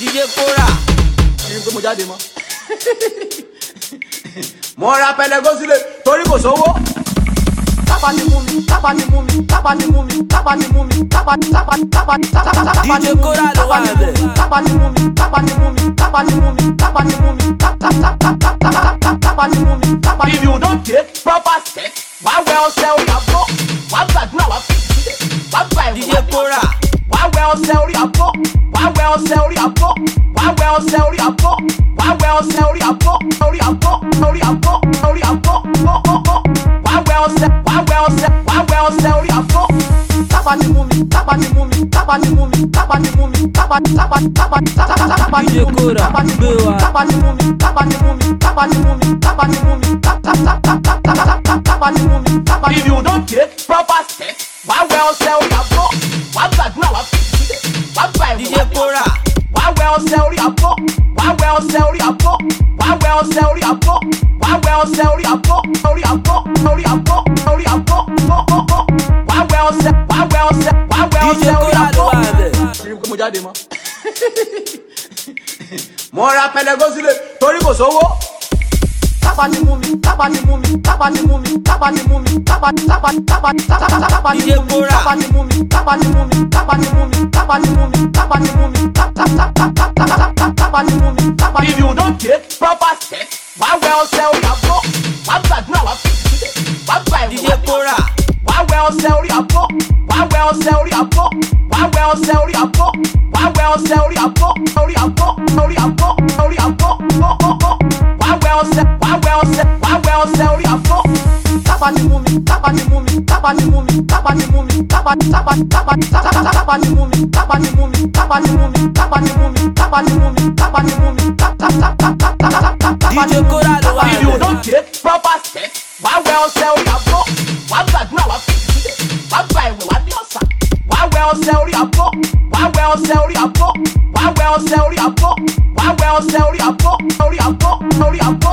DJ Kora. Kí n pé mo jáde mọ́. Mo ra pẹlẹgó sílé torí kò sówó. Tápá ti mú mi, tápá ti mú mi, tápá ti mú mi, tápá ti mú mi, tápá ti mú mi. DJ Kora ló wà bẹ̀. Tápá ti mú mi, tápá ti mú mi, tápá ti mú mi, tápá ti mú mi, tápá ti mú mi. If you don't take proper steps, wá wẹ ọṣẹ orí àbọ̀, wá gbàdúrà wá fi sílẹ̀, wá gba ìwé DJ Kora. wá wẹ ọṣẹ orí àbọ̀, wá wẹ ọṣẹ orí àbọ̀, wá wẹ ọṣẹ orí àbọ̀, wá wẹ ọṣẹ orí àbọ̀, orí àbọ̀, orí àbọ̀, orí àbọ̀, wá wẹ ọṣẹ, wá wẹ ọṣẹ, wá wẹ ọṣẹ orí àbọ̀. Tápá ti mú mi, tápá ti mú mi, tápá ti mú mi, tápá ti mú mi, tápá ti mú mi, tápá ti mú mi, tápá ti mú mi, tápá ti mú mi, tápá ti mú mi, tápá ti mú mi, tápá ti mú mi. If you don't take proper steps, wá wẹ ọṣẹ orí àbọ̀, wá gbàdúrà wá fi sílẹ̀, wá gba ìwé DJ Kora. wá wẹ ọṣẹ orí àbọ̀, wá wẹ ọṣẹ orí àbọ̀, wá wẹ ọṣẹ orí àbọ̀, wá wẹ ọṣẹ orí àbọ̀, orí àbọ̀, orí àbọ̀, orí àbọ̀, wá wẹ ọṣẹ, wá wẹ ọṣẹ, wá wẹ DJ ọṣẹ orí Kora ló àbọ̀. wà bẹ̀. Kí n pé mo jáde mọ́. Mo ra pẹlẹgó sílé torí kò sówó. Tápá ti mú mi, tápá ti mú mi, tápá ti mú mi, tápá ti mú mi, tápá ti mú mi, tápá ti mú mi, tápá ti mú mi, tápá ti mú mi, tápá ti mú mi, tápá ti mú mi, tápá ti mú mi, tápá ti mú mi. If you don't take proper steps, wá wẹ ọṣẹ orí àbọ̀, wá gbàdúrà wá fi sílẹ̀, wá gba ìwé DJ Kora. wá wẹ ọṣẹ orí àbọ̀, wá wẹ ọṣẹ orí àbọ̀, wá wẹ ọṣẹ orí àbọ̀, wá wẹ ọṣẹ orí àbọ̀, orí àbọ̀, orí àbọ̀, orí àbọ̀, wá wẹ ọṣẹ, wá wẹ ọṣẹ, wá wẹ ọṣẹ orí àbọ̀. Tápá ti mú mi, tápá ti mú mi, tápá ti mú mi, tápá ti mú mi, tápá ti mú mi, tápá ti mú mi, tápá ti mú mi, tápá ti mú mi, tápá ti mú mi, tápá ti mú mi, tápá ti mú mi. DJ Kora ló wà If you bẹ̀. don't take proper steps, wá wẹ ọṣẹ orí àbọ̀, wá gbàdúrà wá fi sílẹ̀, wá gba ìwé wá ní ọ̀sán, wá wẹ ọṣẹ orí àbọ̀, wá wẹ ọṣẹ orí àbọ̀, wá wẹ ọṣẹ orí àbọ̀, wá wẹ ọṣẹ orí àbọ̀, orí àbọ̀, orí àbọ̀.